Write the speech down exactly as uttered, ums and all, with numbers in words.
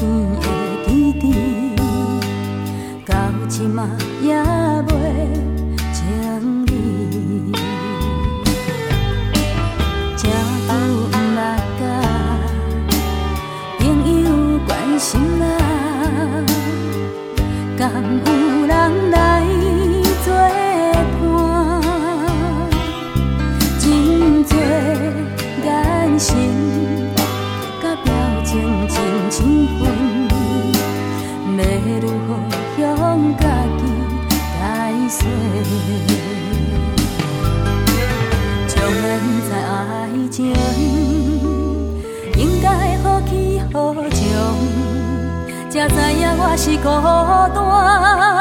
甜的记忆，到即嘛也袂情意。正久毋捌甲朋友关心啊，敢有人来作伴？真多眼神甲表情真清纯，要如何向家己解释？将咱在爱情应该何去何从，才知影我是孤单。